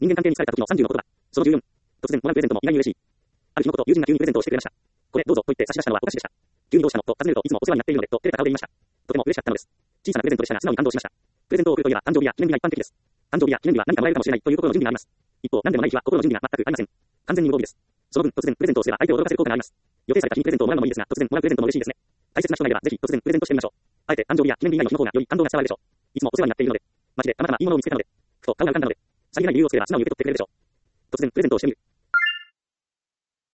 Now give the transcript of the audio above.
人間関係に疲れた時の30のことだ。その14。突然、モラルプレゼントも意外に嬉しい。ある日のこと、友人が急にプレゼントをしてくれました。これ、どうぞ、と言って差し出したのはお菓子でした。急にどうしたのと尋ねるといつもお世話になっているので、と照れた顔で言いました。とても嬉しかったのです。小さなプレゼントでしたが素直に感動しました。プレゼントを送るといえば誕生日や記念日が一般的です。誕生日や記念日は何かもらえるかもしれないという心の準備があります。一方、何でもない日は心の準備が全くありません。完全に無防備です。その分、突然プレゼントをすれば相手を驚かせる効果があります。予定された日にプレゼントをもらうのもいいですが、突然もらうプレゼントも嬉しいですね。大切な人がいれば、ぜひ突然プレゼントしてみましょう。あえて誕生日や記念日以外の日の方がより感動が伝わるでしょう。いつもお世話になっているので、街でたまたまいいものを見つけたので、ふと顔が浮かんだので、さりげない理由をつければ素直に受け取ってくれるでしょう。突然プレゼントをしてみる。